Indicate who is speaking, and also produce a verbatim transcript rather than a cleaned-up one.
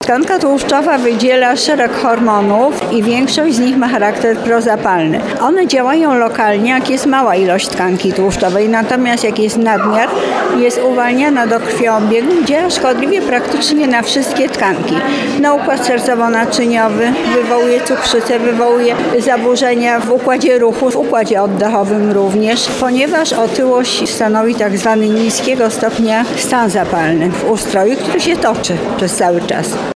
Speaker 1: Tkanka tłuszczowa wydziela szereg hormonów i większość z nich ma charakter prozapalny. One działają lokalnie, jak jest mała ilość tkanki tłuszczowej, natomiast jak jest nadmiar, jest uwalniana do krwiobiegu, działa szkodliwie praktycznie na wszystkie tkanki. Na układ sercowo-naczyniowy, wywołuje cukrzycę, wywołuje zaburzenia w układzie ruchu, w układzie oddechowym również, ponieważ otyłość stanowi tak zwany niskiego stopnia stan zapalny w ustroju, który się toczy przez cały czas.